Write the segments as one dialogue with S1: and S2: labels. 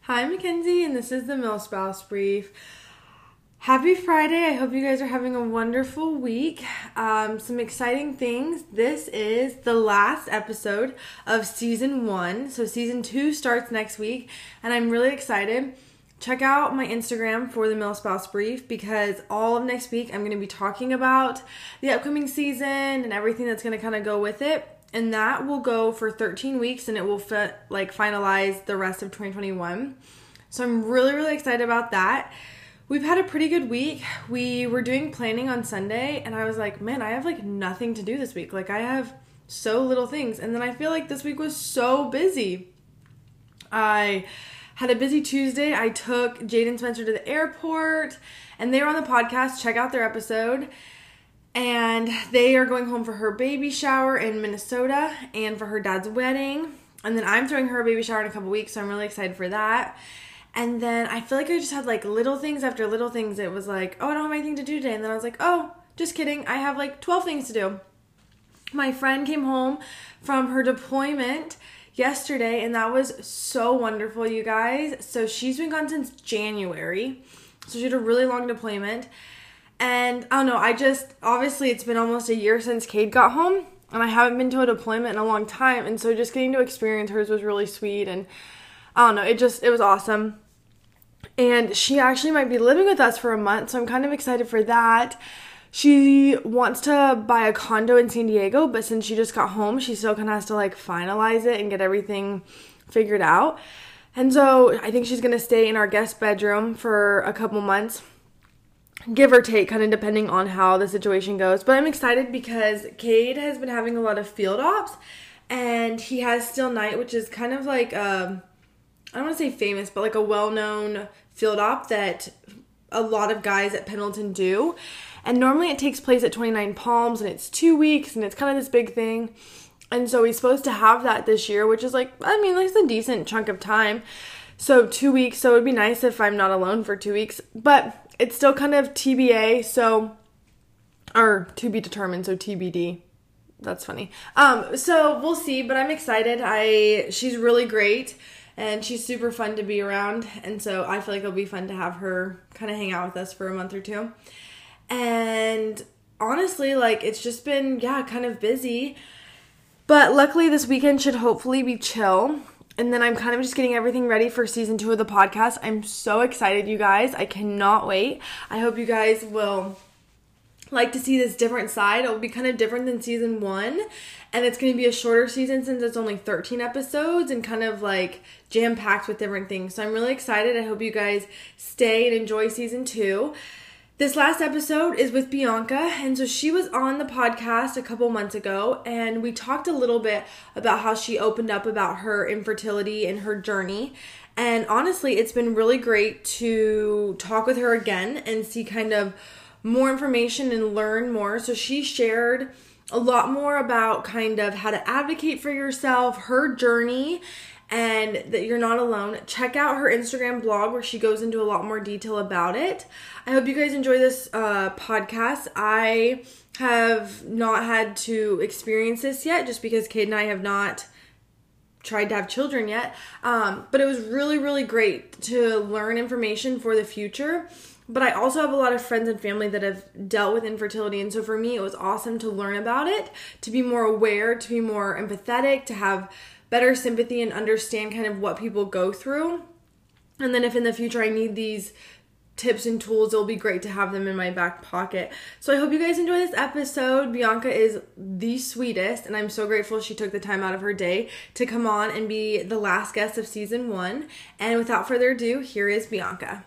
S1: Hi, Mackenzie, and this is the MilSpouse Brief. Happy Friday. I hope you guys are having a wonderful week. Some exciting things. This is the last episode of season 1. So season 2 starts next week, and I'm really excited. Check out my Instagram for the MilSpouse Brief because all of next week I'm going to be talking about the upcoming season and everything that's going to kind of go with it. And that will go for 13 weeks and it will finalize the rest of 2021. So I'm really, really excited about that. We've had a pretty good week. We were doing planning on Sunday and I was like, man, I have nothing to do this week. I have so little things. And then I feel like this week was so busy. I had a busy Tuesday. I took Jade and Spencer to the airport and they were on the podcast. Check out their episode. And they are going home for her baby shower in Minnesota and for her dad's wedding. And then I'm throwing her a baby shower in a couple weeks, so I'm really excited for that. And then I feel like I just had little things after little things. It was like, oh, I don't have anything to do today. And then I was like, oh, just kidding. I have 12 things to do. My friend came home from her deployment yesterday, and that was so wonderful, you guys. So she's been gone since January. So she had a really long deployment. And I don't know, obviously it's been almost a year since Cade got home, and I haven't been to a deployment in a long time, and so just getting to experience hers was really sweet, and I don't know, it was awesome. And she actually might be living with us for a month, so I'm kind of excited for that. She wants to buy a condo in San Diego, but since she just got home, she still kind of has to finalize it and get everything figured out. And so I think she's going to stay in our guest bedroom for a couple months. Give or take, kind of depending on how the situation goes. But I'm excited because Cade has been having a lot of field ops, and he has Steel Night, which is kind of I don't want to say famous, but a well-known field op that a lot of guys at Pendleton do. And normally it takes place at 29 Palms, and it's 2 weeks, and it's kind of this big thing. And so he's supposed to have that this year, which is it's a decent chunk of time. So 2 weeks, so it would be nice if I'm not alone for 2 weeks. But it's still kind of TBA, or to be determined, so TBD. That's funny. So we'll see, but I'm excited. She's really great, and she's super fun to be around, and so I feel like it'll be fun to have her kind of hang out with us for a month or two. And honestly, it's just been, kind of busy, but luckily this weekend should hopefully be chill. And then I'm kind of just getting everything ready for season 2 of the podcast. I'm so excited, you guys. I cannot wait. I hope you guys will like to see this different side. It will be kind of different than season 1. And it's going to be a shorter season since it's only 13 episodes and kind of jam-packed with different things. So I'm really excited. I hope you guys stay and enjoy season 2. This last episode is with Bianca, and so she was on the podcast a couple months ago, and we talked a little bit about how she opened up about her infertility and her journey. And honestly, it's been really great to talk with her again and see kind of more information and learn more. So she shared a lot more about kind of how to advocate for yourself, her journey, and that you're not alone. Check out her Instagram blog where she goes into a lot more detail about it. I hope you guys enjoy this podcast. I have not had to experience this yet just because Cade and I have not tried to have children yet. But it was really, really great to learn information for the future. But I also have a lot of friends and family that have dealt with infertility. And so for me, it was awesome to learn about it, to be more aware, to be more empathetic, to have better sympathy and understand kind of what people go through. And then if in the future I need these tips and tools, it'll be great to have them in my back pocket. So I hope you guys enjoy this episode. Bianca is the sweetest, and I'm so grateful she took the time out of her day to come on and be the last guest of season 1. And without further ado, here is Bianca.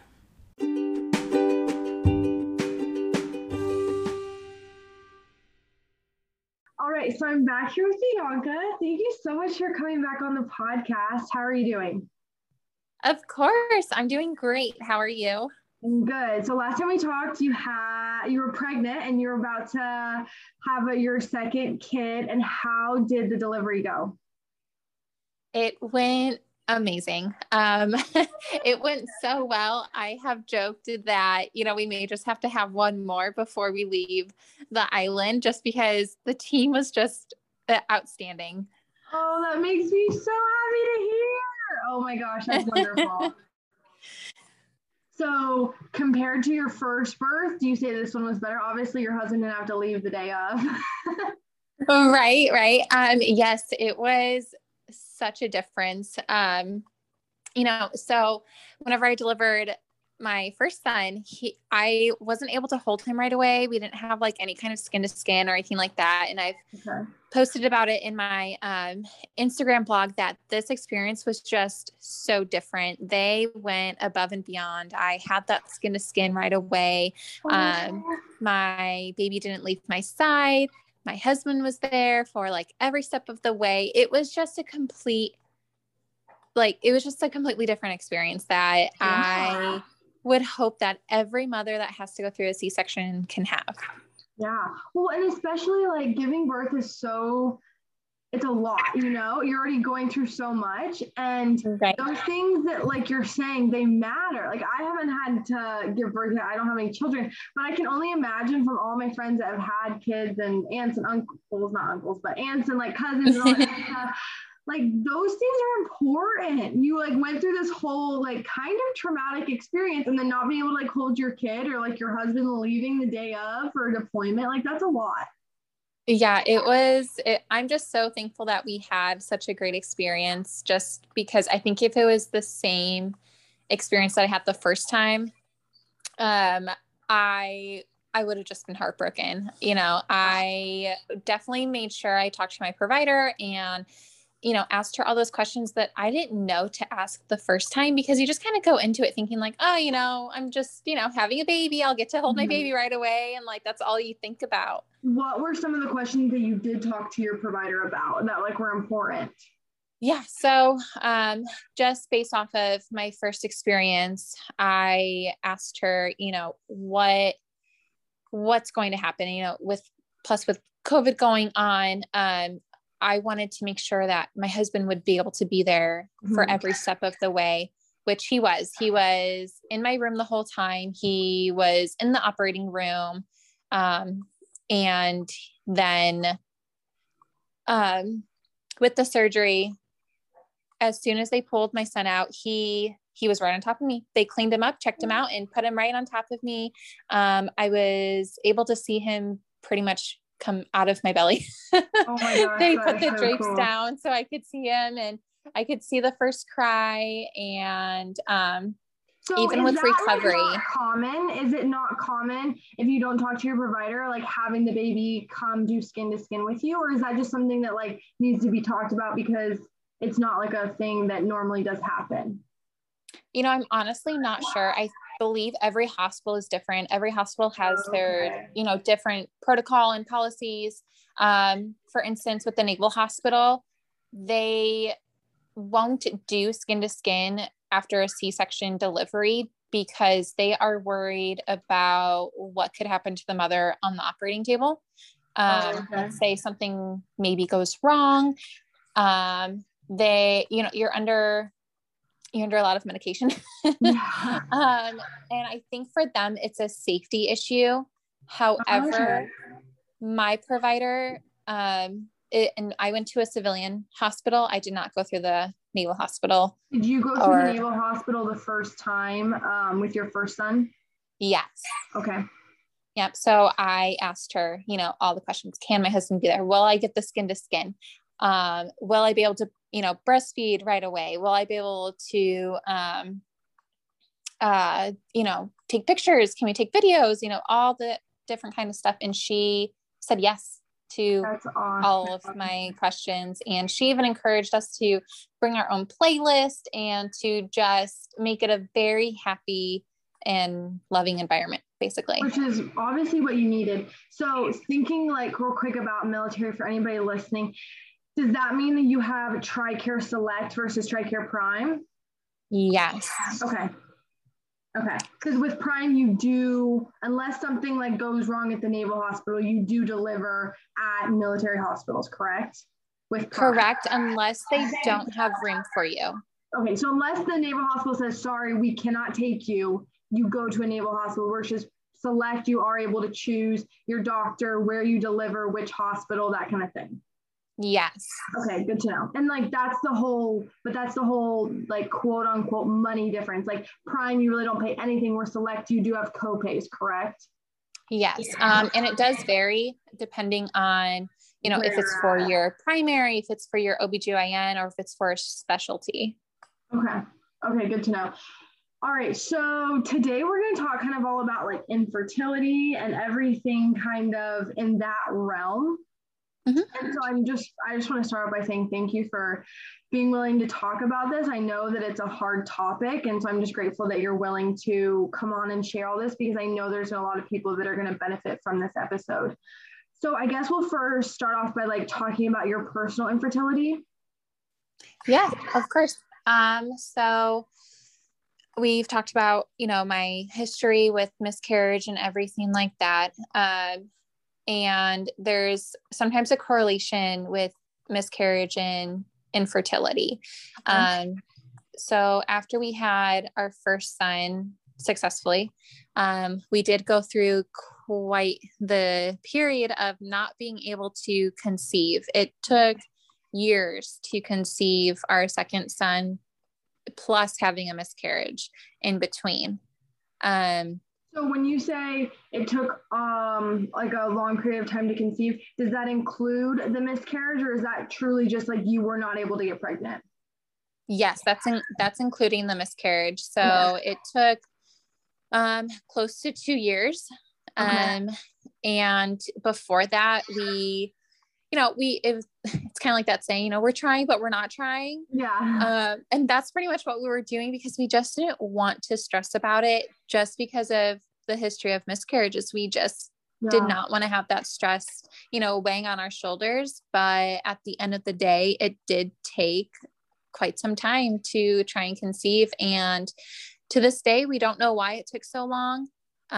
S1: All right, so I'm back here with Bianca. Thank you so much for coming back on the podcast. How are you doing?
S2: Of course, I'm doing great. How are you?
S1: Good. So last time we talked, you were pregnant and you were about to have your second kid. And how did the delivery go?
S2: It went amazing. It went so well. I have joked that, we may just have to have one more before we leave the island just because the team was just outstanding.
S1: Oh, that makes me so happy to hear. Oh my gosh, that's wonderful.
S3: So compared to your first birth, do you say this one was better? Obviously, your husband didn't have to leave the day of.
S2: Right, right. Yes, it was such a difference. So whenever I delivered my first son, I wasn't able to hold him right away. We didn't have like any kind of skin to skin or anything like that. And I've posted about it in my Instagram blog that this experience was just so different. They went above and beyond. I had that skin to skin right away. My baby didn't leave my side. My husband was there for like every step of the way. It was just a completely different experience that I would hope that every mother that has to go through a C-section can have.
S3: Yeah. Well, and especially like giving birth is it's a lot, you're already going through so much, and those things that like you're saying, they matter. Like I haven't had to give birth yet. I don't have any children, but I can only imagine from all my friends that have had kids and aunts and uncles, not uncles, but aunts and like cousins and all that stuff. Like those things are important. You like went through this whole like kind of traumatic experience, and then not being able to like hold your kid or like your husband leaving the day of for deployment. Like that's a lot.
S2: Yeah, I'm just so thankful that we had such a great experience, just because I think if it was the same experience that I had the first time, I would have just been heartbroken. I definitely made sure I talked to my provider and asked her all those questions that I didn't know to ask the first time, because you just kind of go into it thinking like, oh, I'm just, having a baby. I'll get to hold my baby right away. And like, that's all you think about.
S3: What were some of the questions that you did talk to your provider about that like were important?
S2: Yeah. So, just based off of my first experience, I asked her, what's going to happen, with COVID going on, I wanted to make sure that my husband would be able to be there for every step of the way, which he was. He was in my room the whole time. He was in the operating room. And then with the surgery, as soon as they pulled my son out, he was right on top of me. They cleaned him up, checked him out, and put him right on top of me. I was able to see him pretty much come out of my belly.
S3: Oh my gosh,
S2: they put the drapes down so I could see him, and I could see the first cry. And
S3: so
S2: even with recovery,
S3: is it not common if you don't talk to your provider, like having the baby come do skin to skin with you, or is that just something that like needs to be talked about because it's not like a thing that normally does happen?
S2: I'm honestly not sure. I believe every hospital is different. Every hospital has their, different protocol and policies. For instance, with the Naval Hospital, they won't do skin to skin after a C-section delivery because they are worried about what could happen to the mother on the operating table. Let's say something maybe goes wrong. You're under a lot of medication. And I think for them, it's a safety issue. However, my provider, and I went to a civilian hospital. I did not go through the Naval Hospital.
S3: Did you go through the Naval Hospital the first time with your first son?
S2: Yes.
S3: Okay.
S2: Yep. So I asked her, all the questions. Can my husband be there? Will I get the skin to skin? Will I be able to, breastfeed right away? Will I be able to, take pictures? Can we take videos? All the different kind of stuff. And she said yes to all of my questions. And she even encouraged us to bring our own playlist and to just make it a very happy and loving environment, basically.
S3: Which is obviously what you needed. So thinking like real quick about military for anybody listening, does that mean that you have TRICARE Select versus TRICARE Prime?
S2: Yes.
S3: Okay. Because with Prime, you do, unless something like goes wrong at the Naval Hospital, you do deliver at military hospitals, correct?
S2: Correct, unless they don't have room for you.
S3: Okay, so unless the Naval Hospital says, sorry, we cannot take you, you go to a Naval Hospital versus Select, you are able to choose your doctor, where you deliver, which hospital, that kind of thing.
S2: Yes.
S3: Okay, good to know. And like that's the whole like quote unquote money difference. Like Prime, you really don't pay anything, where Select you do have co-pays, correct?
S2: Yes. And it does vary depending on, you know, if it's for your primary, if it's for your OBGYN, or if it's for a specialty.
S3: Okay. Okay, good to know. All right, so today we're going to talk kind of all about like infertility and everything kind of in that realm. Mm-hmm. And so I just want to start by saying thank you for being willing to talk about this. I know that it's a hard topic, and so I'm just grateful that you're willing to come on and share all this, because I know there's a lot of people that are going to benefit from this episode. So I guess we'll first start off by like talking about your personal infertility.
S2: Yeah, of course. So we've talked about, you know, my history with miscarriage and everything like that. And there's sometimes a correlation with miscarriage and infertility. So after we had our first son successfully, we did go through quite the period of not being able to conceive. It took years to conceive our second son, plus having a miscarriage in between.
S3: So when you say it took like a long period of time to conceive, does that include the miscarriage, or is that truly just like you were not able to get pregnant?
S2: Yes, that's including the miscarriage. So it took close to 2 years. Okay. And before that, it's kind of like that saying, you know, we're trying, but we're not trying.
S3: Yeah.
S2: And that's pretty much what we were doing, because we just didn't want to stress about it, just because of the history of miscarriages. We just did not want to have that stress, you know, weighing on our shoulders. But at the end of the day, it did take quite some time to try and conceive. And to this day, we don't know why it took so long.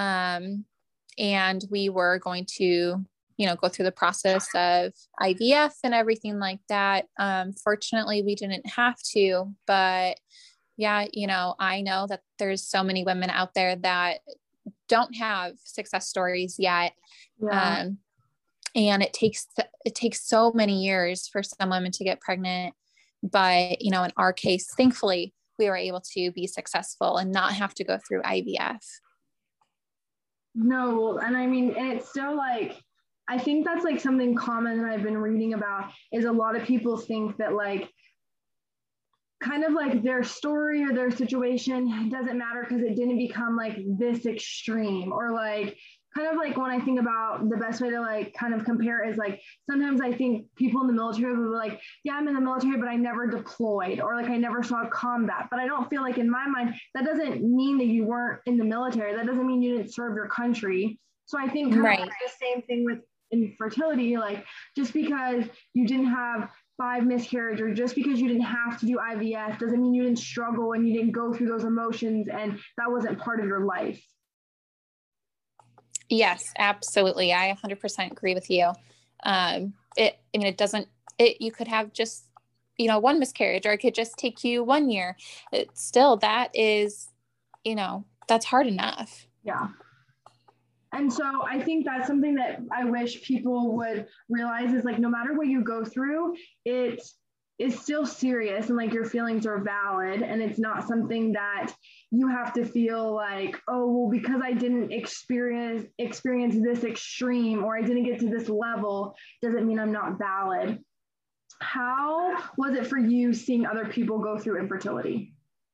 S2: And we were going to, you know, go through the process of IVF and everything like that. Fortunately, we didn't have to, but yeah, you know, I know that there's so many women out there that don't have success stories yet. Yeah. And it takes so many years for some women to get pregnant. But, you know, in our case, thankfully, we were able to be successful and not have to go through IVF.
S3: No, and I mean, and it's still like, I think that's like something common that I've been reading about, is a lot of people think that like kind of like their story or their situation doesn't matter because it didn't become like this extreme, or like kind of like when I think about the best way to like kind of compare is like, sometimes I think people in the military will be like, yeah, I'm in the military, but I never deployed, or like I never saw combat. But I don't feel like, in my mind, that doesn't mean that you weren't in the military. That doesn't mean you didn't serve your country. So I think kind of like the same thing with infertility, like just because you didn't have 5 miscarriages, or just because you didn't have to do IVF, doesn't mean you didn't struggle and you didn't go through those emotions and that wasn't part of your life.
S2: Yes, absolutely. I 100% agree with you. You could have just, you know, 1 miscarriage, or it could just take you 1 year. That is, you know, that's hard enough.
S3: Yeah. And so I think that's something that I wish people would realize, is like, no matter what you go through, it is still serious, and like your feelings are valid, and it's not something that you have to feel like, oh, well, because I didn't experience this extreme, or I didn't get to this level, doesn't mean I'm not valid. How was it for you seeing other people go through infertility?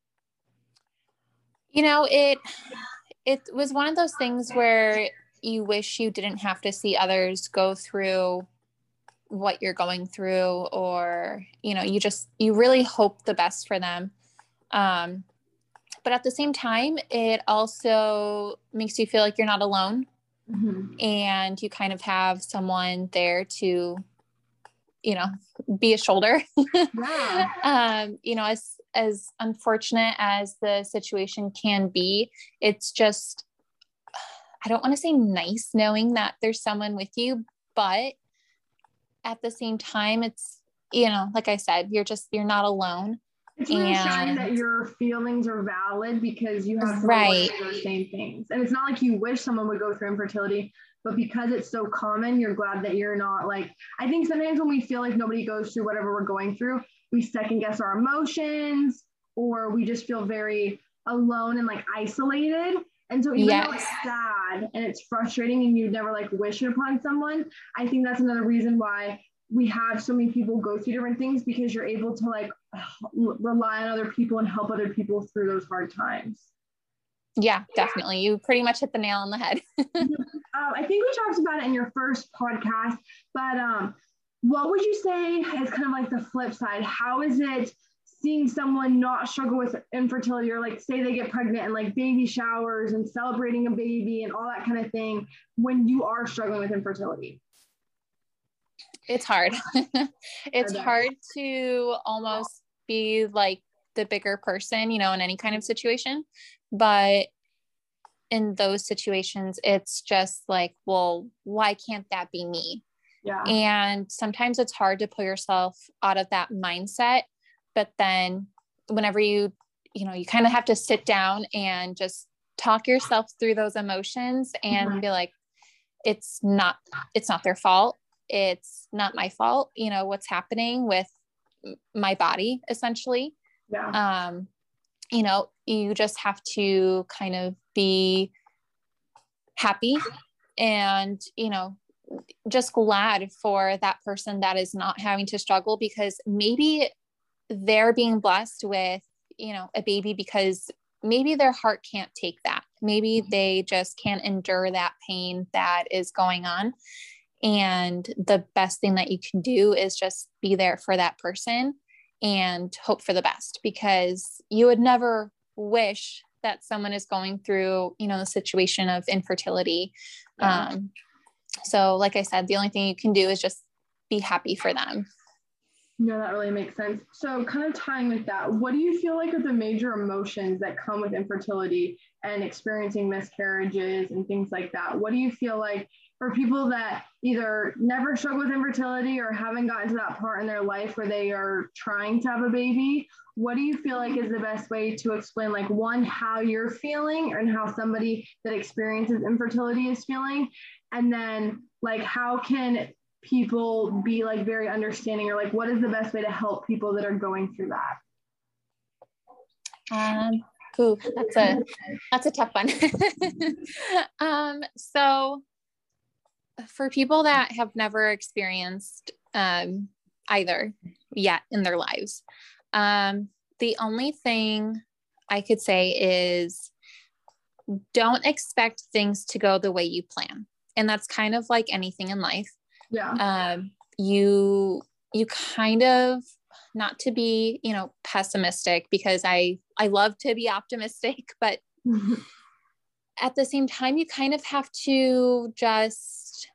S2: You know, it was one of those things where you wish you didn't have to see others go through what you're going through, or, you know, you really hope the best for them. But at the same time, it also makes you feel like you're not alone. Mm-hmm. And you kind of have someone there to, you know, be a shoulder. Yeah. You know, as unfortunate as the situation can be, it's just, I don't want to say nice knowing that there's someone with you, but at the same time, it's, you know, like I said, you're not alone.
S3: It's really showing that your feelings are valid because you have right those same things. And it's not like you wish someone would go through infertility, but because it's so common, you're glad that you're not like, I think sometimes when we feel like nobody goes through whatever we're going through, we second guess our emotions, or we just feel very alone and like isolated. And so even though it's sad and it's frustrating and you never like wish it upon someone, I think that's another reason why we have so many people go through different things, because you're able to like rely on other people and help other people through those hard times.
S2: Yeah, definitely. You pretty much hit the nail on the head.
S3: I think we talked about it in your first podcast, but what would you say is kind of like the flip side? How is it seeing someone not struggle with infertility, or like say they get pregnant and like baby showers and celebrating a baby and all that kind of thing when you are struggling with infertility?
S2: It's hard. It's hard to almost be like the bigger person, you know, in any kind of situation. But in those situations, it's just like, well, why can't that be me?
S3: Yeah.
S2: And sometimes it's hard to pull yourself out of that mindset. But then whenever you kind of have to sit down and just talk yourself through those emotions and be like, it's not their fault. It's not my fault. You know, what's happening with my body, essentially.
S3: Yeah.
S2: You know, you just have to kind of be happy and, you know, just glad for that person that is not having to struggle, because maybe they're being blessed with, you know, a baby because maybe their heart can't take that. Maybe they just can't endure that pain that is going on. And the best thing that you can do is just be there for that person and hope for the best, because you would never wish that someone is going through, you know, the situation of infertility.
S3: Yeah.
S2: So like I said, the only thing you can do is just be happy for them.
S3: No, that really makes sense. So kind of tying with that, what do you feel like are the major emotions that come with infertility and experiencing miscarriages and things like that? What do you feel like for people that either never struggle with infertility or haven't gotten to that part in their life where they are trying to have a baby? What do you feel like is the best way to explain, like, one, how you're feeling and how somebody that experiences infertility is feeling? And then like, how can people be like very understanding, or like, what is the best way to help people that are going through that?
S2: That's a tough one. So for people that have never experienced either yet in their lives, the only thing I could say is don't expect things to go the way you plan. And that's kind of like anything in life.
S3: Yeah.
S2: You kind of, not to be, you know, pessimistic, because I love to be optimistic, but at the same time, you kind of have to just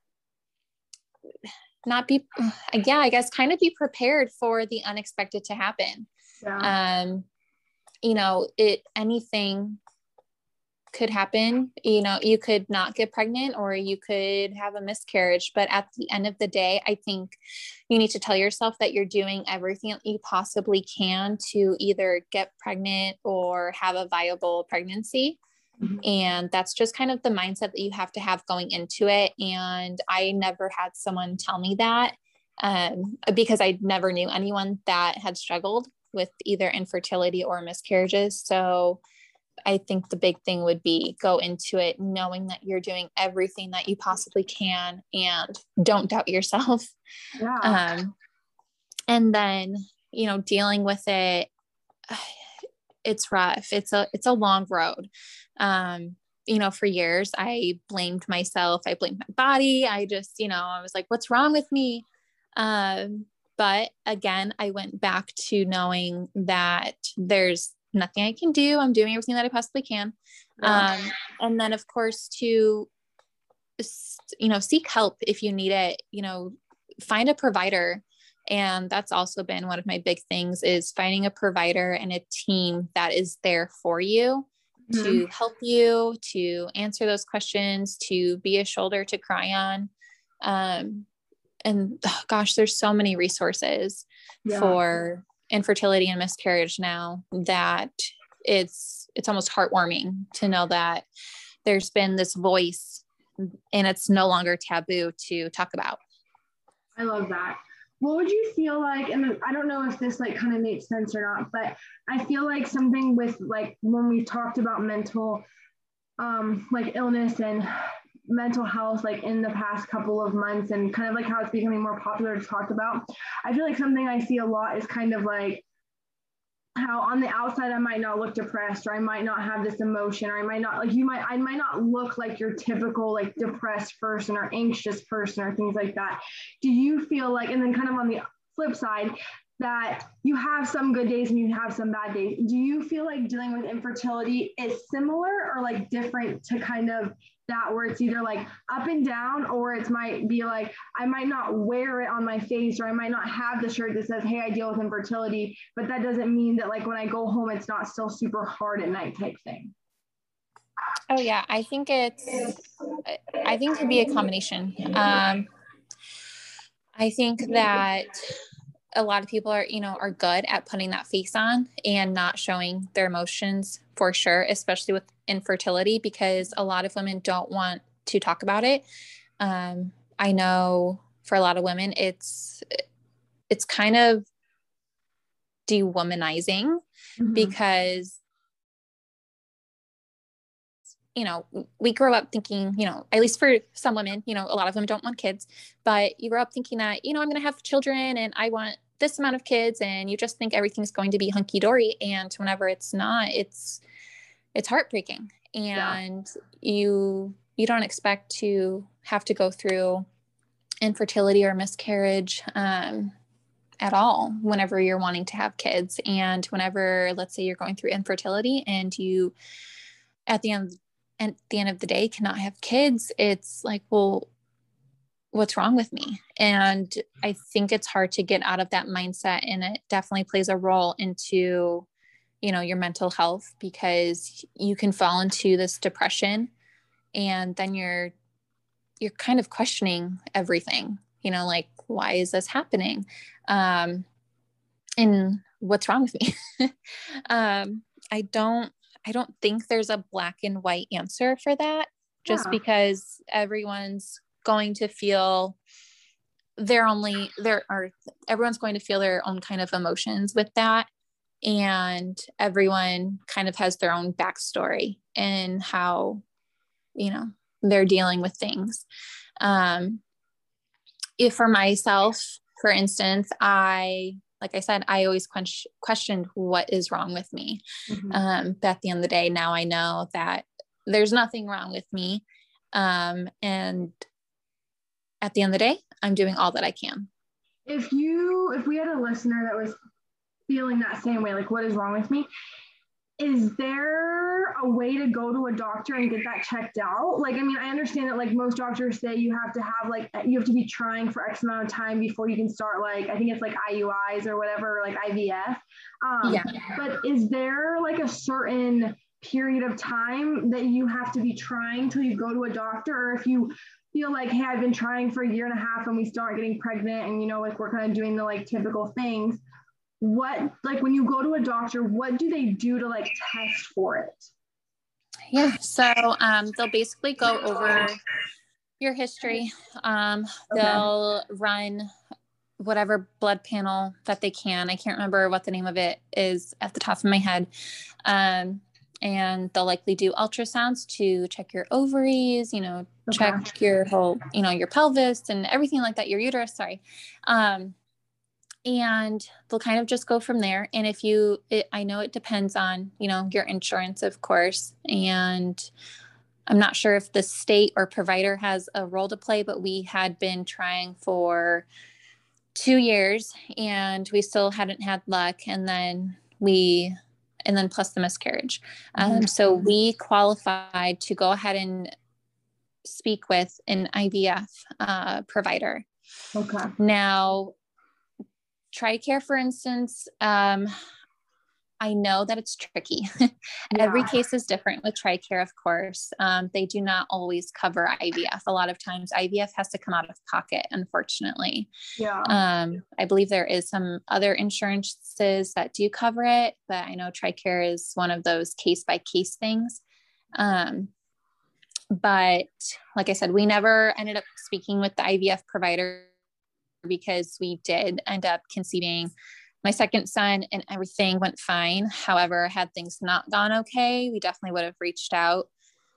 S2: not be, I guess, kind of be prepared for the unexpected to happen.
S3: Yeah.
S2: You know, anything could happen. You know, you could not get pregnant or you could have a miscarriage, but at the end of the day, I think you need to tell yourself that you're doing everything that you possibly can to either get pregnant or have a viable pregnancy.
S3: Mm-hmm.
S2: And that's just kind of the mindset that you have to have going into it. And I never had someone tell me that, because I never knew anyone that had struggled with either infertility or miscarriages. So I think the big thing would be go into it knowing that you're doing everything that you possibly can and don't doubt yourself.
S3: Yeah.
S2: And then, you know, dealing with it, it's rough. It's a long road. You know, for years I blamed myself. I blamed my body. I just, you know, I was like, what's wrong with me? But again, I went back to knowing that there's nothing I can do. I'm doing everything that I possibly can. And then of course to, you know, seek help if you need it, you know, find a provider. And that's also been one of my big things, is finding a provider and a team that is there for you, mm-hmm. to help you, to answer those questions, to be a shoulder to cry on. And gosh, there's so many resources for infertility and miscarriage now that it's almost heartwarming to know that there's been this voice and it's no longer taboo to talk about.
S3: I love that. What would you feel like, and I don't know if this like kind of makes sense or not, but I feel like something with like when we talked about mental like illness and mental health like in the past couple of months and kind of like how it's becoming more popular to talk about, I feel like something I see a lot is kind of like how on the outside I might not look depressed, or I might not have this emotion, or I might not like I might not look like your typical like depressed person or anxious person or things like that. Do you feel like, and then kind of on the flip side, that you have some good days and you have some bad days? Do you feel like dealing with infertility is similar or like different to kind of that, where it's either like up and down, or it might be like I might not wear it on my face, or I might not have the shirt that says, hey, I deal with infertility, but that doesn't mean that like when I go home it's not still super hard at night type thing?
S2: Oh yeah, I think it could be a combination. I think that a lot of people are good at putting that face on and not showing their emotions, for sure, especially with infertility, because a lot of women don't want to talk about it. I know for a lot of women, it's kind of dewomanizing because, we grow up thinking, at least for some women, a lot of them don't want kids, but you grow up thinking that, I'm going to have children and I want this amount of kids, and you just think everything's going to be hunky dory. And whenever it's not, it's heartbreaking. And you don't expect to have to go through infertility or miscarriage, at all whenever you're wanting to have kids. And whenever, let's say you're going through infertility and you, at the end of the day, cannot have kids, it's like, well, what's wrong with me? And I think it's hard to get out of that mindset. And it definitely plays a role into, your mental health, because you can fall into this depression and then you're kind of questioning everything, like, why is this happening? And what's wrong with me? I don't think there's a black and white answer for that, just because everyone's going to feel everyone's going to feel their own kind of emotions with that. And everyone kind of has their own backstory and how, they're dealing with things. If for myself, for instance, like I said, I always questioned what is wrong with me. But at the end of the day, now I know that there's nothing wrong with me. And at the end of the day, I'm doing all that I can.
S3: If we had a listener that was feeling that same way, like, what is wrong with me? Is there a way to go to a doctor and get that checked out? Like, I mean, I understand that like most doctors say you have to be trying for X amount of time before you can start, like, I think it's like IUIs or whatever, like IVF. But is there like a certain period of time that you have to be trying till you go to a doctor? Or if you feel like, hey, I've been trying for a year and a half and we start getting pregnant and, like we're kind of doing the like typical things, what, like when you go to a doctor, what do they do to like test for it?
S2: Yeah. So they'll basically go over your history. They'll run whatever blood panel that they can. I can't remember what the name of it is at the top of my head. And they'll likely do ultrasounds to check your ovaries, check your whole, your pelvis and everything like that, your uterus, sorry. And they'll kind of just go from there. And I know it depends on, your insurance, of course. And I'm not sure if the state or provider has a role to play, but we had been trying for 2 years and we still hadn't had luck. And then plus the miscarriage. So we qualified to go ahead and speak with an IVF provider. Now, TRICARE, for instance, I know that it's tricky.
S3: Yeah.
S2: Every case is different with TRICARE, of course. They do not always cover IVF. A lot of times IVF has to come out of pocket, unfortunately.
S3: Yeah.
S2: I believe there is some other insurances that do cover it, but I know TRICARE is one of those case by case things. But like I said, we never ended up speaking with the IVF provider because we did end up conceiving my second son and everything went fine. However, had things not gone okay, we definitely would have reached out.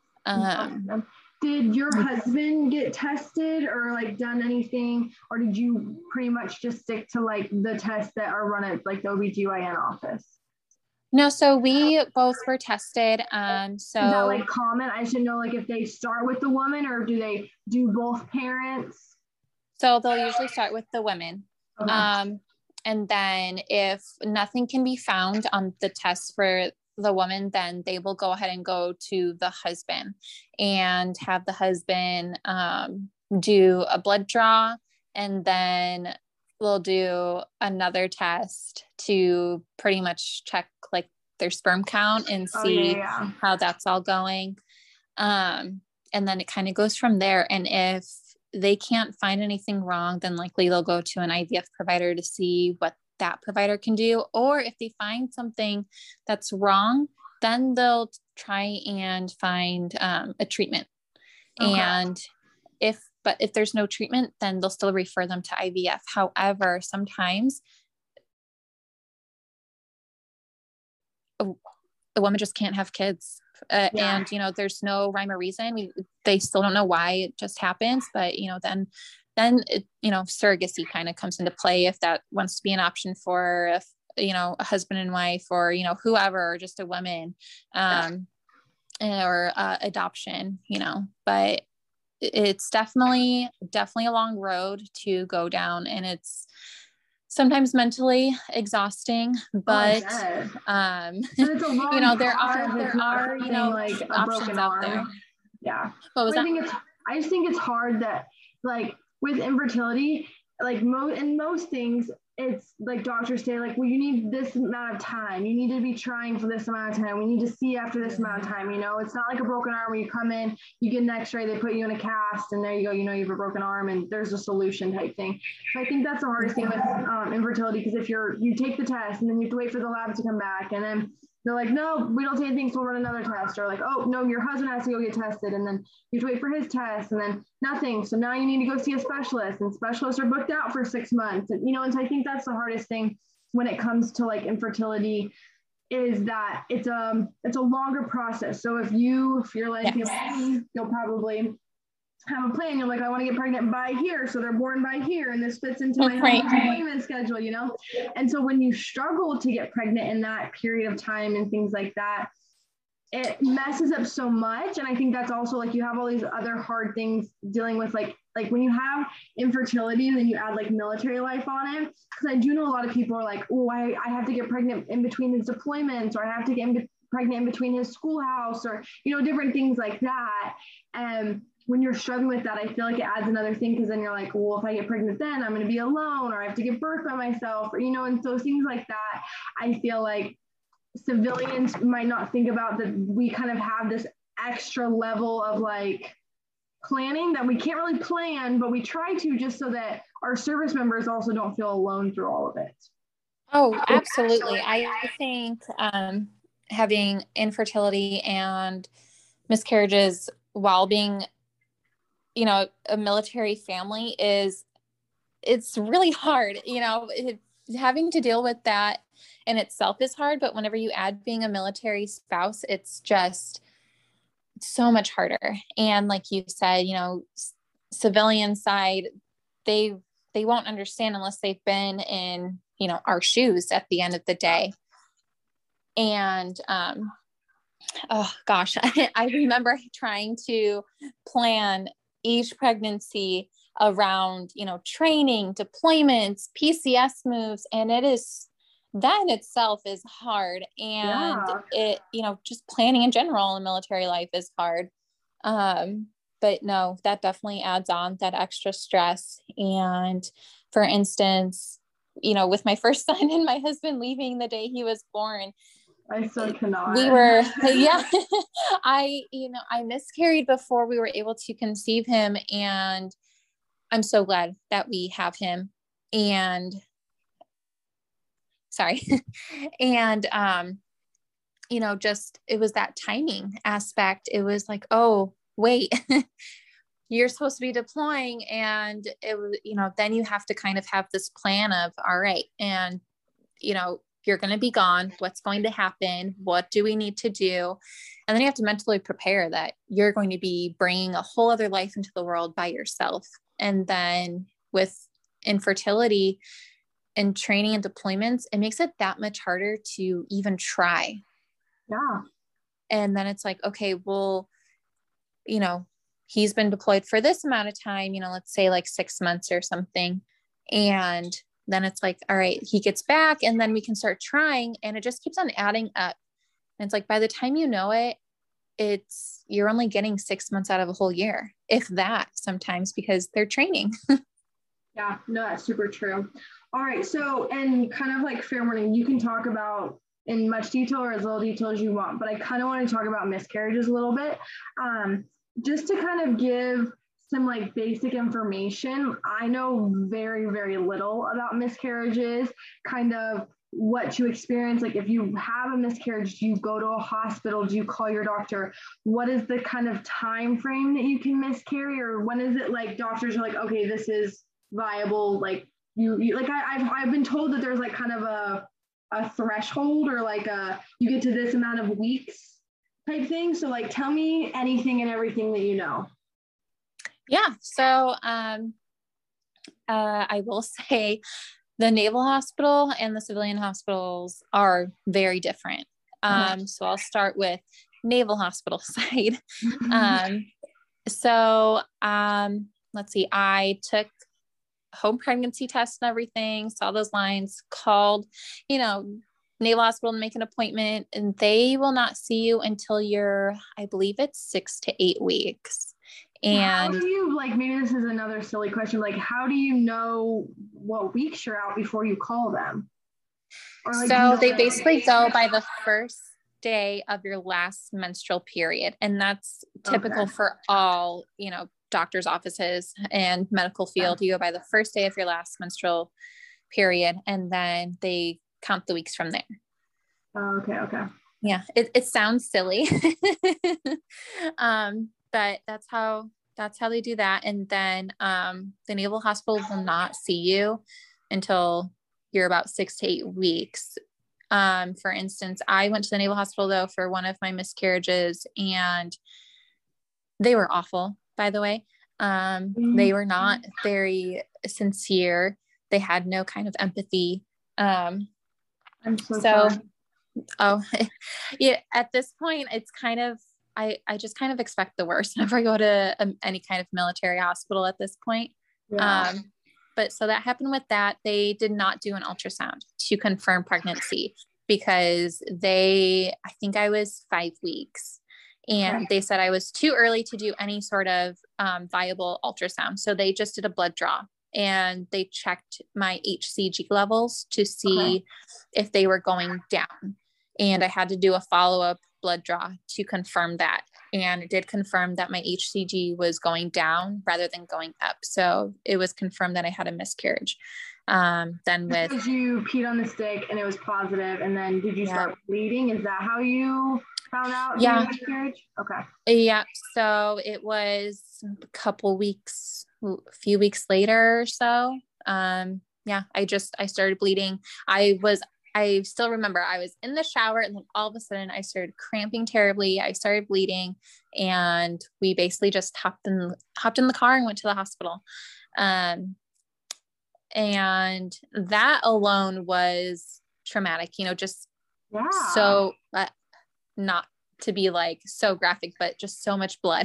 S3: Did your husband get tested or like done anything, or did you pretty much just stick to like the tests that are run at like the OBGYN office?
S2: No, so we both were tested. So
S3: is that like common? I should know like if they start with the woman or do they do both parents?
S2: So they'll usually start with the women. Okay. And then if nothing can be found on the test for the woman, then they will go ahead and go to the husband and have the husband do a blood draw, and then we'll do another test to pretty much check like their sperm count and see how that's all going. And then it kind of goes from there. And if they can't find anything wrong, then likely they'll go to an IVF provider to see what that provider can do. Or if they find something that's wrong, then they'll try and find a treatment. Okay. And if there's no treatment, then they'll still refer them to IVF. However, sometimes the woman just can't have kids. And, you know, there's no rhyme or reason. They still don't know why it just happens, but, you know, then it, you know, surrogacy kind of comes into play if that wants to be an option for, if, you know, a husband and wife or, you know, whoever, or just a woman, or adoption, you know, but it's definitely a long road to go down, and it's sometimes mentally exhausting, but you know, there are you know, like options out there.
S3: Yeah. I just think it's hard that like with infertility, like in most things, it's like doctors say like, well, you need this amount of time. You need to be trying for this amount of time. We need to see after this amount of time. You know, it's not like a broken arm where you come in, you get an x-ray, they put you in a cast, and there you go, you know, you have a broken arm and there's a solution type thing. So I think that's the hardest thing with infertility, because if you take the test and then you have to wait for the lab to come back, and then they're like, no, we don't take anything, so we'll run another test. Or like, oh, no, your husband has to go get tested. And then you have to wait for his test, and then nothing. So now you need to go see a specialist, and specialists are booked out for 6 months. And, you know, and so I think that's the hardest thing when it comes to like infertility, is that it's a longer process. So if you're like, you'll probably have a plan. You're like, I want to get pregnant by here, so they're born by here, and this fits into my appointment schedule, you know? And so when you struggle to get pregnant in that period of time and things like that, it messes up so much. And I think that's also like, you have all these other hard things dealing with, like when you have infertility and then you add like military life on it. Because I do know a lot of people are like, oh, I have to get pregnant in between his deployments, or I have to get pregnant in between his schoolhouse, or, you know, different things like that. And when you're struggling with that, I feel like it adds another thing, because then you're like, well, if I get pregnant, then I'm going to be alone, or I have to give birth by myself, or, you know, and so things like that, I feel like civilians might not think about, that we kind of have this extra level of like planning that we can't really plan, but we try to, just so that our service members also don't feel alone through all of it.
S2: Oh, absolutely. I think having infertility and miscarriages while being, you know, a military family it's really hard. You know, having to deal with that in itself is hard, but whenever you add being a military spouse, it's just so much harder. And like you said, you know, civilian side, they won't understand unless they've been in, you know, our shoes at the end of the day. And oh gosh, I remember trying to plan each pregnancy around, you know, training, deployments, PCS moves, and that in itself is hard. And it, you know, just planning in general in military life is hard. But no, that definitely adds on that extra stress. And for instance, with my first son and my husband leaving the day he was born,
S3: I so cannot.
S2: we were, yeah, I miscarried before we were able to conceive him. And I'm so glad that we have him. And sorry. And, just, it was that timing aspect. It was like, oh, wait, you're supposed to be deploying. And it was, then you have to kind of have this plan of, all right. And, you're going to be gone. What's going to happen? What do we need to do? And then you have to mentally prepare that you're going to be bringing a whole other life into the world by yourself. And then with infertility and training and deployments, it makes it that much harder to even try.
S3: Yeah.
S2: And then it's like, okay, well, he's been deployed for this amount of time, let's say like 6 months or something. And then it's like, all right, he gets back and then we can start trying, and it just keeps on adding up. And it's like, by the time you know it, you're only getting 6 months out of a whole year, if that, sometimes, because they're training.
S3: Yeah, no, that's super true. All right. So, and kind of like fair warning, you can talk about in much detail or as little detail as you want, but I kind of want to talk about miscarriages a little bit. Just to kind of give some like basic information. I know very, very little about miscarriages, kind of what to experience. Like if you have a miscarriage, do you go to a hospital? Do you call your doctor? What is the kind of time frame that you can miscarry? Or when is it like doctors are like, okay, this is viable? Like you like I've been told that there's like kind of a threshold or like you get to this amount of weeks type thing. So like tell me anything and everything that you know.
S2: Yeah. So I will say the Naval Hospital and the civilian hospitals are very different. So I'll start with Naval Hospital side. Let's see, I took home pregnancy tests and everything, saw those lines, called, Naval Hospital to make an appointment, and they will not see you until I believe it's 6 to 8 weeks. And
S3: how do you, like, maybe this is another silly question, like, how do you know what weeks you're out before you call them?
S2: Or like, so they basically go by the first day of your last menstrual period. And that's typical for all, doctor's offices and medical field. You go by the first day of your last menstrual period, and then they count the weeks from there.
S3: Okay.
S2: Yeah. It sounds silly. But that's how they do that. And then, the Naval Hospital will not see you until you're about 6 to 8 weeks. For instance, I went to the Naval Hospital though for one of my miscarriages, and they were awful, by the way. They were not very sincere. They had no kind of empathy.
S3: I'm so sorry.
S2: Yeah, at this point, it's kind of, I just kind of expect the worst whenever I go to any kind of military hospital at this point.
S3: Yeah.
S2: But so that happened with that. They did not do an ultrasound to confirm pregnancy because I think I was 5 weeks, and they said I was too early to do any sort of viable ultrasound. So they just did a blood draw, and they checked my HCG levels to see if they were going down. And I had to do a follow-up blood draw to confirm that. And it did confirm that my HCG was going down rather than going up. So it was confirmed that I had a miscarriage. Then
S3: because you peed on the stick and it was positive, and then did you start bleeding? Is that how you found out you had a miscarriage? Okay.
S2: Yeah. So it was a few weeks later or so. I started bleeding. I still remember I was in the shower, and then all of a sudden I started cramping terribly. I started bleeding, and we basically just hopped in the car and went to the hospital. And that alone was traumatic, so not to be like so graphic, but just so much blood.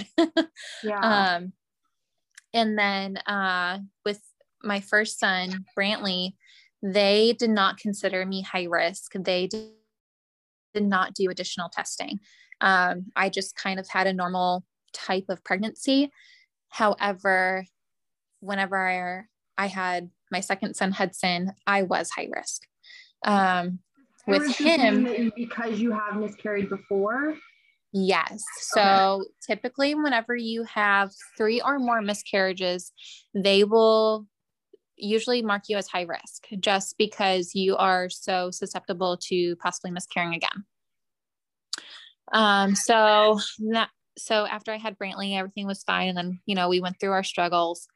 S2: And then, with my first son, Brantley, they did not consider me high risk. They did not do additional testing. I just kind of had a normal type of pregnancy. However, whenever I had my second son, Hudson, I was high risk.
S3: With him, because you have miscarried before?
S2: Yes. So typically whenever you have 3 or more miscarriages, they will usually mark you as high risk just because you are so susceptible to possibly miscarrying again. So after I had Brantley, everything was fine. And then, we went through our struggles.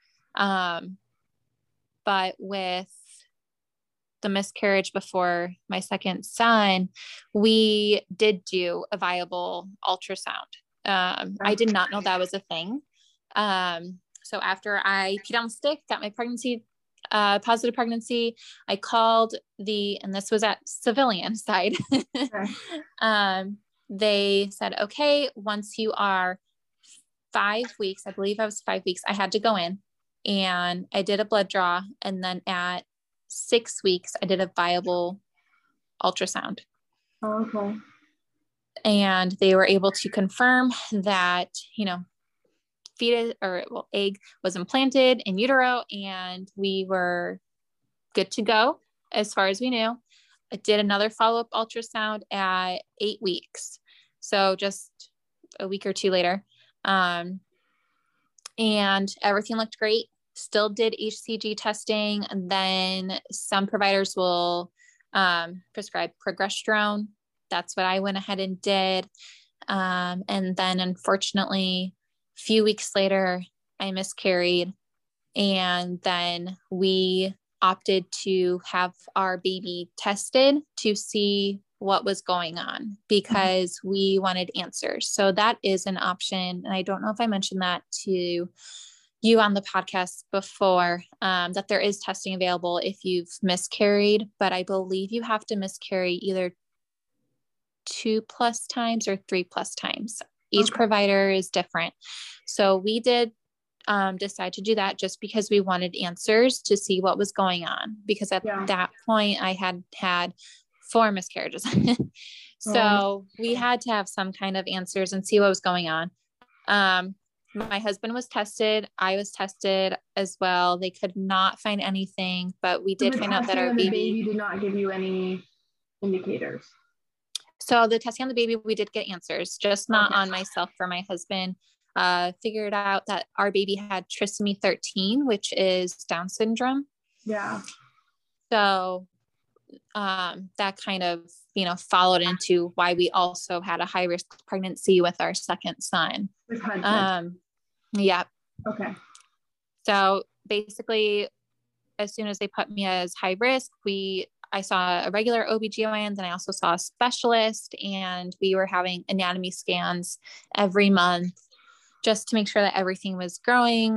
S2: But with the miscarriage before my second son, we did do a viable ultrasound. I did not know that was a thing. So after I peed on the stick, got my pregnancy, positive pregnancy, I called and this was at civilian side. They said, okay, once you are 5 weeks, I believe I was 5 weeks, I had to go in and I did a blood draw. And then at 6 weeks, I did a viable ultrasound.
S3: Okay.
S2: And they were able to confirm that, egg was implanted in utero, and we were good to go as far as we knew. I did another follow-up ultrasound at 8 weeks. So just a week or 2 later. And everything looked great. Still did HCG testing. And then some providers will prescribe progesterone. That's what I went ahead and did. And then unfortunately, a few weeks later, I miscarried. And then we opted to have our baby tested to see what was going on because we wanted answers. So that is an option. And I don't know if I mentioned that to you on the podcast before, that there is testing available if you've miscarried, but I believe you have to miscarry either 2+ times or 3+ times. Each provider is different. So we did decide to do that just because we wanted answers to see what was going on, because at that point I had 4 miscarriages. So we had to have some kind of answers and see what was going on. My husband was tested. I was tested as well. They could not find anything, but we did find out that our baby
S3: did not give you any indicators.
S2: So the testing on the baby, we did get answers, just not on myself. For my husband, figured out that our baby had trisomy 13, which is Down syndrome.
S3: Yeah.
S2: So that kind of, followed into why we also had a high risk pregnancy with our second son. Yeah.
S3: Okay.
S2: So basically, as soon as they put me as high risk, I saw a regular OBGYN, then I also saw a specialist, and we were having anatomy scans every month just to make sure that everything was growing.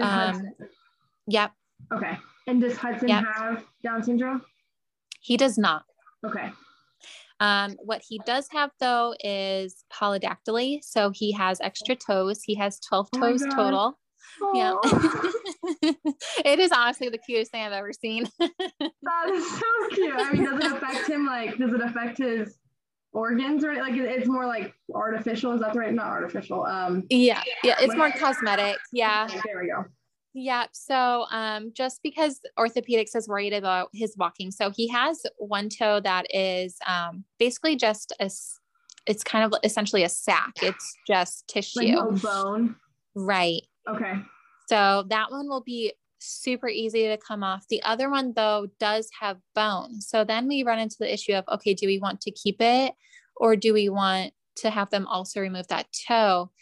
S2: Yep.
S3: Okay. And does Hudson have Down syndrome?
S2: He does not.
S3: Okay.
S2: What he does have though is polydactyly. So he has extra toes. He has 12 toes total. Aww. Yeah. It is honestly the cutest thing I've ever seen.
S3: That is so cute. I mean, does it affect him? Does it affect his organs or it's more like artificial? Is that right? Not artificial.
S2: Yeah. It's more cosmetic. Yeah.
S3: There we go.
S2: Yeah. So, just because orthopedics is worried about his walking. So he has one toe that is, basically just it's kind of essentially a sac. It's just tissue.
S3: Like no bone.
S2: Right.
S3: Okay.
S2: So that one will be super easy to come off. The other one though does have bone. So then we run into the issue of, okay, do we want to keep it or do we want to have them also remove that toe?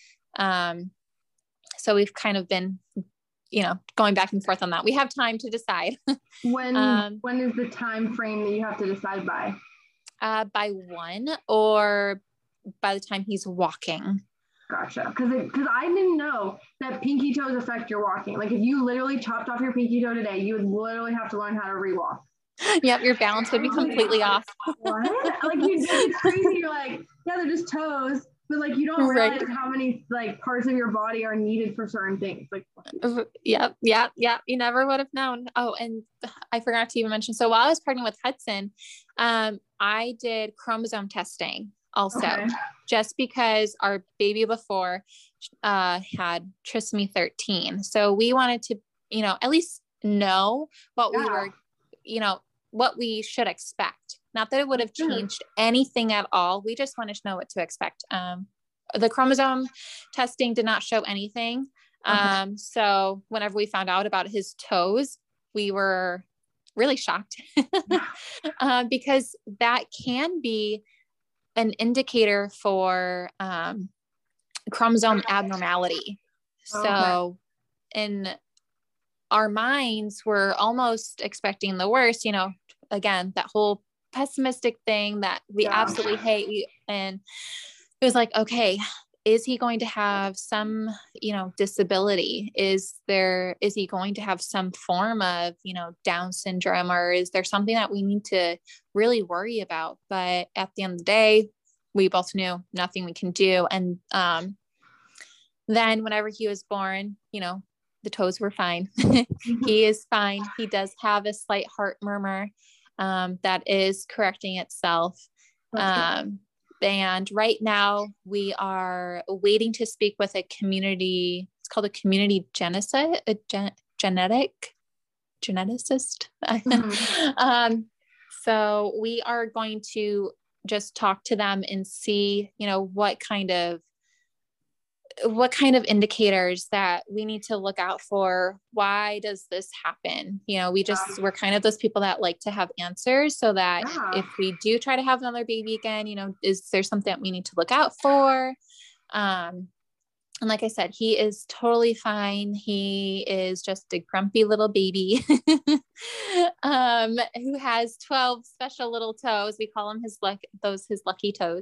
S2: So we've kind of been, going back and forth on that. We have time to decide.
S3: When is the time frame that you have to decide by?
S2: By 1 or by the time he's walking.
S3: Gotcha. Because I didn't know that pinky toes affect your walking. Like if you literally chopped off your pinky toe today, you would literally have to learn how to re-walk.
S2: Yep, your balance would be completely off.
S3: What? It's crazy. You're like, yeah, they're just toes, but you don't realize how many parts of your body are needed for certain things.
S2: Yep. You never would have known. Oh, and I forgot to even mention. So while I was pregnant with Hudson, I did chromosome testing also, just because our baby before had trisomy 13. So we wanted to, at least know what we
S3: Yeah.
S2: were, what we should expect. Not that it would have changed anything at all. We just wanted to know what to expect. The chromosome testing did not show anything. So whenever we found out about his toes, we were really shocked because that can be an indicator for chromosome abnormality. So in our minds, we're almost expecting the worst, again, that whole pessimistic thing that we absolutely hate. And it was like, okay, is he going to have some, disability? Is he going to have some form of, Down syndrome, or is there something that we need to really worry about? But at the end of the day, we both knew nothing we can do. And then whenever he was born, the toes were fine. He is fine. He does have a slight heart murmur that is correcting itself. And right now we are waiting to speak with a community. It's called a community geneticist. So we are going to just talk to them and see, what kind of indicators that we need to look out for. Why does this happen? We're kind of those people that like to have answers, so that if we do try to have another baby again, is there something that we need to look out for? And like I said, he is totally fine. He is just a grumpy little baby who has 12 special little toes. We call him his lucky toes.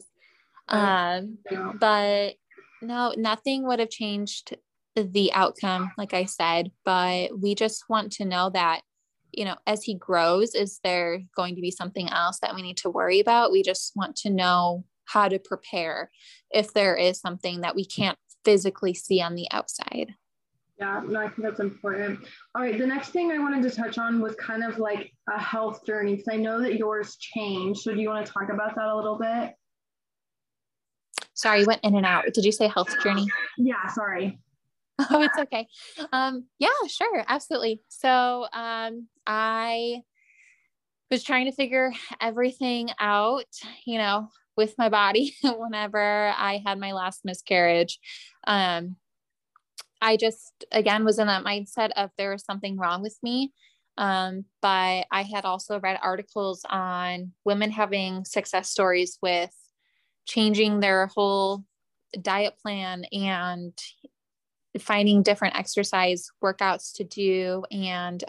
S2: But no, nothing would have changed the outcome, like I said, but we just want to know that, as he grows, is there going to be something else that we need to worry about? We just want to know how to prepare if there is something that we can't physically see on the outside.
S3: Yeah, no, I think that's important. All right, the next thing I wanted to touch on was kind of like a health journey, because I know that yours changed. So do you want to talk about that a little bit?
S2: Sorry, went in and out. Did you say health journey?
S3: Yeah, sorry.
S2: Oh, it's okay. Yeah, sure. Absolutely. So, I was trying to figure everything out, with my body whenever I had my last miscarriage. I just, again, was in that mindset of there was something wrong with me. But I had also read articles on women having success stories with changing their whole diet plan and finding different exercise workouts to do. And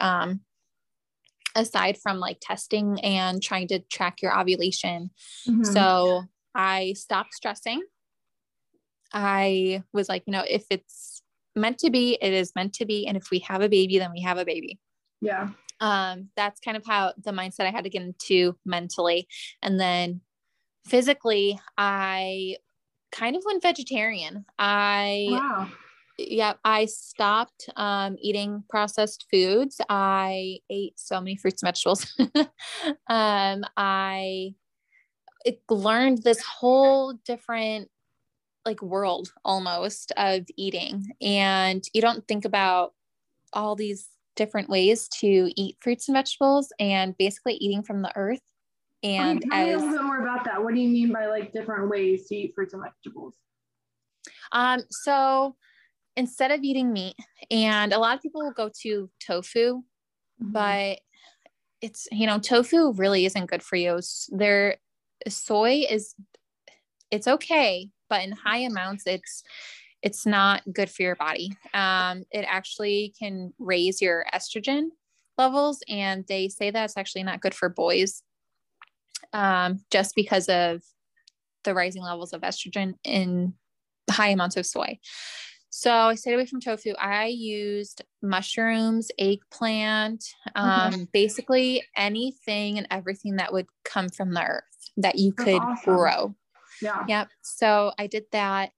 S2: aside from like testing and trying to track your ovulation. So I stopped stressing. I was like, if it's meant to be, it is meant to be. And if we have a baby, then we have a baby.
S3: Yeah.
S2: That's kind of how the mindset I had to get into mentally. And then physically, I kind of went vegetarian. I stopped eating processed foods. I ate so many fruits and vegetables. I learned this whole different world almost of eating. And you don't think about all these different ways to eat fruits and vegetables, and basically eating from the earth. And
S3: tell me a little bit more about that. What do you mean by different ways to eat fruits and vegetables?
S2: So instead of eating meat, and a lot of people will go to tofu, but it's, tofu really isn't good for you. Soy it's okay, but in high amounts, it's not good for your body. It actually can raise your estrogen levels, and they say that's actually not good for boys, just because of the rising levels of estrogen in high amounts of soy. So I stayed away from tofu. I used mushrooms, eggplant, basically anything and everything that would come from the earth that you could grow.
S3: Yeah.
S2: Yep. So I did that.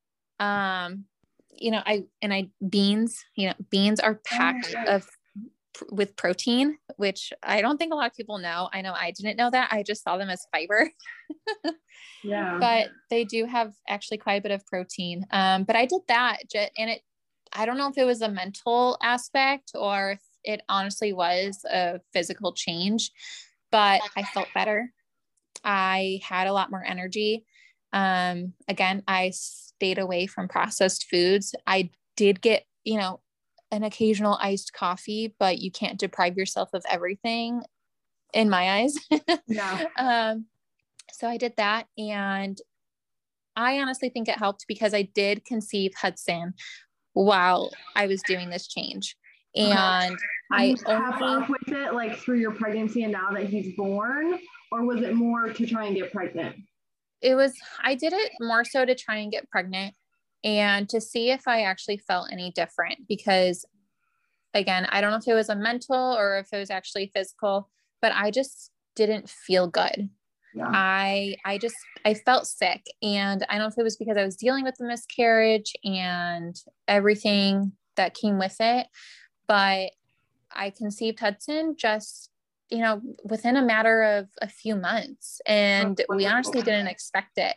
S2: Beans are packed with protein, which I don't think a lot of people know. I know I didn't know that. I just saw them as fiber.
S3: Yeah.
S2: But they do have actually quite a bit of protein. But I did that, and I don't know if it was a mental aspect or if it honestly was a physical change, but I felt better. I had a lot more energy. Again, I stayed away from processed foods. I did get, an occasional iced coffee, but you can't deprive yourself of everything in my eyes.
S3: Yeah.
S2: So I did that, and I honestly think it helped because I did conceive Hudson while I was doing this change. And
S3: I kept up with it like through your pregnancy and now that he's born, or was it more to try and get pregnant?
S2: I did it more so to try and get pregnant and to see if I actually felt any different, because again, I don't know if it was a mental or if it was actually physical, but I just didn't feel good. Yeah. I felt sick, and I don't know if it was because I was dealing with the miscarriage and everything that came with it, but I conceived Hudson just, within a matter of a few months, and we honestly didn't expect it.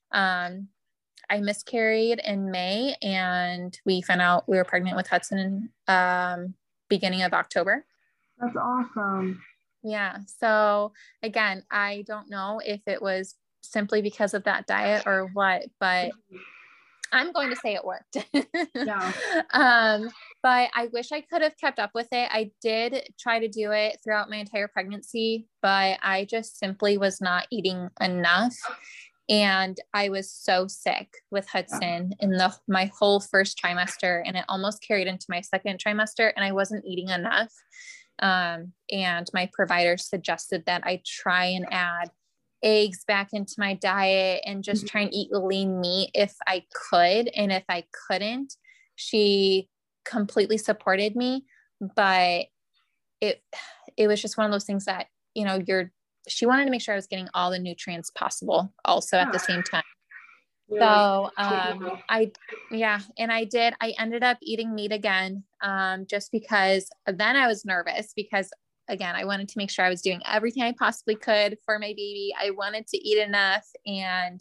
S2: I miscarried in May, and we found out we were pregnant with Hudson in beginning of October.
S3: That's awesome.
S2: Yeah. So again, I don't know if it was simply because of that diet or what, but I'm going to say it worked.
S3: Yeah.
S2: But I wish I could have kept up with it. I did try to do it throughout my entire pregnancy, but I just simply was not eating enough. And I was so sick with Hudson in my whole first trimester, and it almost carried into my second trimester, and I wasn't eating enough. And my provider suggested that I try and add eggs back into my diet and just try and eat lean meat if I could. And if I couldn't, she completely supported me, but it was just one of those things that, she wanted to make sure I was getting all the nutrients possible also at the same time. So, I ended up eating meat again, just because then I was nervous because again, I wanted to make sure I was doing everything I possibly could for my baby. I wanted to eat enough, and,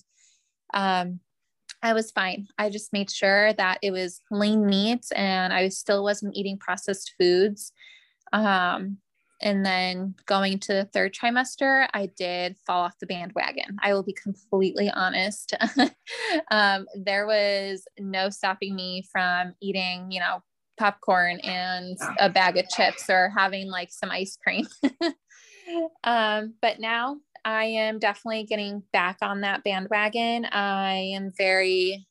S2: I was fine. I just made sure that it was lean meats and I still wasn't eating processed foods. And then going to the third trimester, I did fall off the bandwagon. I will be completely honest. There was no stopping me from eating, popcorn and a bag of chips or having like some ice cream. But now I am definitely getting back on that bandwagon. I am very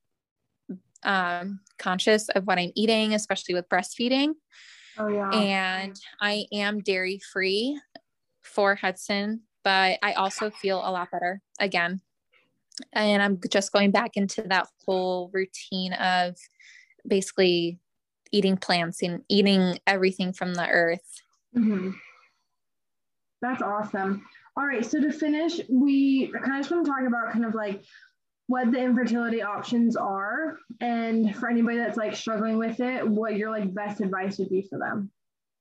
S2: conscious of what I'm eating, especially with breastfeeding.
S3: Oh, yeah.
S2: And I am dairy free for Hudson, but I also feel a lot better again. And I'm just going back into that whole routine of basically eating plants and eating everything from the earth.
S3: Mm-hmm. That's awesome. All right. So to finish, we kind of just want to talk about kind of like what the infertility options are, and for anybody that's like struggling with it, what your like best advice would be for them.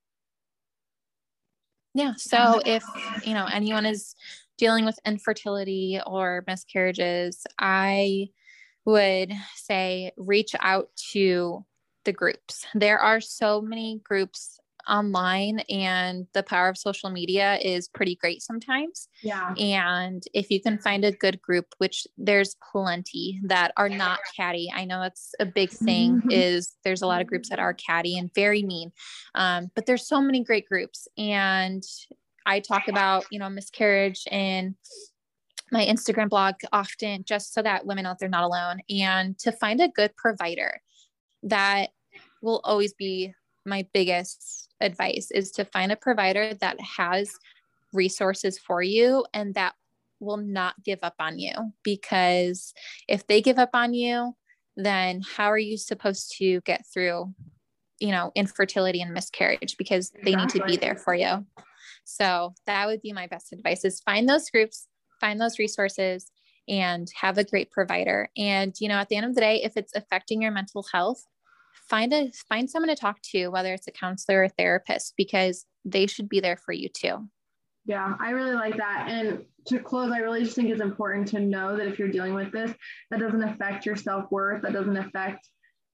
S2: Yeah. So if, anyone is dealing with infertility or miscarriages, I would say reach out to the groups. There are so many groups online, and the power of social media is pretty great sometimes.
S3: Yeah.
S2: And if you can find a good group, which there's plenty that are not catty. I know that's a big thing, is there's a lot of groups that are catty and very mean. But there's so many great groups. And I talk about, miscarriage in my Instagram blog often, just so that women out there not alone, and to find a good provider. That will always be my biggest advice, is to find a provider that has resources for you and that will not give up on you, because if they give up on you, then how are you supposed to get through, infertility and miscarriage, because they need to be there for you. So that would be my best advice, is find those groups, find those resources, and have a great provider. And, at the end of the day, if it's affecting your mental health, find someone to talk to, whether it's a counselor or a therapist, because they should be there for you too.
S3: Yeah, I really like that. And to close, I really just think it's important to know that if you're dealing with this, that doesn't affect your self-worth, that doesn't affect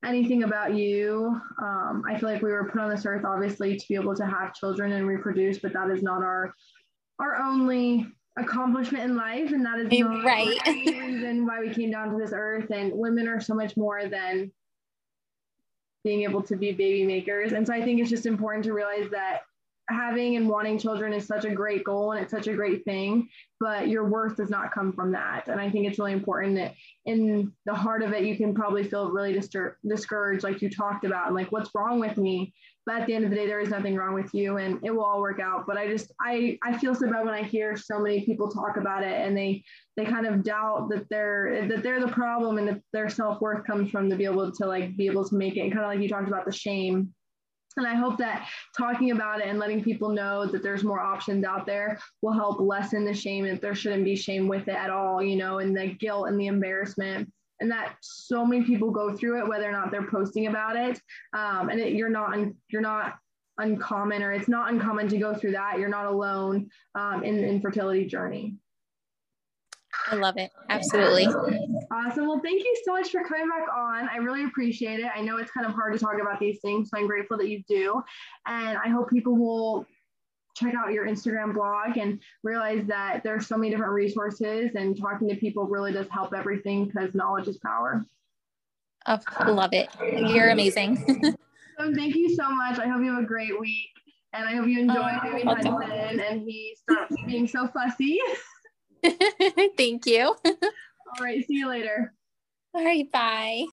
S3: anything about you. I feel like we were put on this earth, obviously, to be able to have children and reproduce, but that is not our only accomplishment in life, and that is not
S2: right.
S3: the reason why we came down to this earth. And women are so much more than being able to be baby makers. And so I think it's just important to realize that having and wanting children is such a great goal and it's such a great thing, but your worth does not come from that. And I think it's really important that in the heart of it, you can probably feel really discouraged, like you talked about, and like, what's wrong with me? But at the end of the day, there is nothing wrong with you, and it will all work out. But I feel so bad when I hear so many people talk about it, and they kind of doubt that they're the problem, and that their self-worth comes from to be able to make it. And kind of like you talked about the shame. And I hope that talking about it and letting people know that there's more options out there will help lessen the shame, and there shouldn't be shame with it at all, and the guilt and the embarrassment, and that so many people go through it, whether or not they're posting about it. You're not uncommon, or it's not uncommon to go through that. You're not alone in the infertility journey.
S2: I love it. Absolutely.
S3: Awesome. Well, thank you so much for coming back on. I really appreciate it. I know it's kind of hard to talk about these things, so I'm grateful that you do. And I hope people will check out your Instagram blog and realize that there's so many different resources, and talking to people really does help everything, because knowledge is power.
S2: Oh, love it. You're amazing.
S3: So thank you so much. I hope you have a great week, and I hope you enjoy baby Hudson and he stops being so fussy.
S2: Thank you.
S3: All right. See you later.
S2: All right. Bye.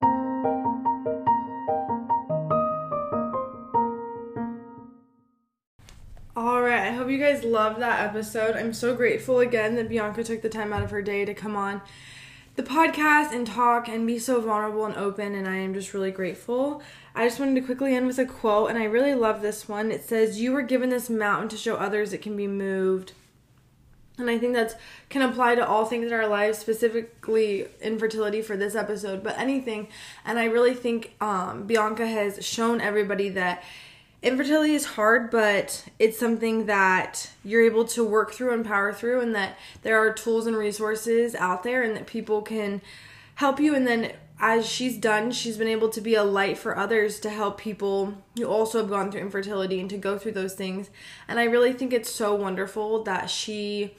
S1: All right. I hope you guys loved that episode. I'm so grateful again that Bianca took the time out of her day to come on the podcast and talk and be so vulnerable and open, and I am just really grateful. I just wanted to quickly end with a quote, and I really love this one. It says, "You were given this mountain to show others it can be moved." And I think that can apply to all things in our lives, specifically infertility for this episode, but anything. And I really think Bianca has shown everybody that infertility is hard, but it's something that you're able to work through and power through, and that there are tools and resources out there, and that people can help you. And then as she's done, she's been able to be a light for others, to help people who also have gone through infertility and to go through those things. And I really think it's so wonderful that she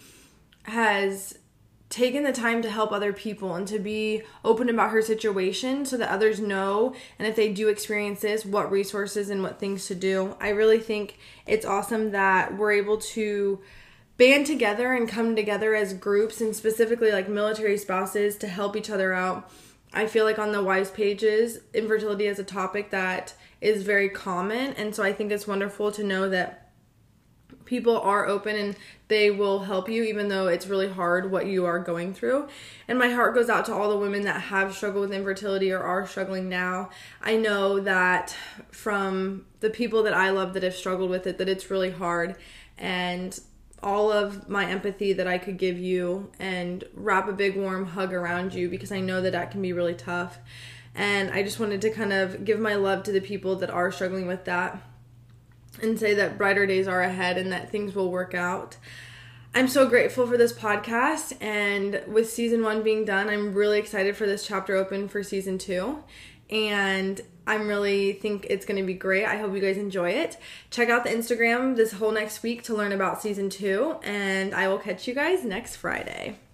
S1: has taken the time to help other people and to be open about her situation, so that others know, and if they do experience this, what resources and what things to do. I really think it's awesome that we're able to band together and come together as groups, and specifically like military spouses, to help each other out. I feel like on the WISE pages, infertility is a topic that is very common, and so I think it's wonderful to know that people are open and they will help you, even though it's really hard what you are going through. And my heart goes out to all the women that have struggled with infertility or are struggling now. I know that from the people that I love that have struggled with it, that it's really hard, and all of my empathy that I could give you and wrap a big warm hug around you, because I know that that can be really tough. And I just wanted to kind of give my love to the people that are struggling with that, and say that brighter days are ahead and that things will work out. I'm so grateful for this podcast, and with season 1 being done, I'm really excited for this chapter open for season 2, and I'm really think it's going to be great. I hope you guys enjoy it. Check out the Instagram this whole next week to learn about season 2, and I will catch you guys next Friday.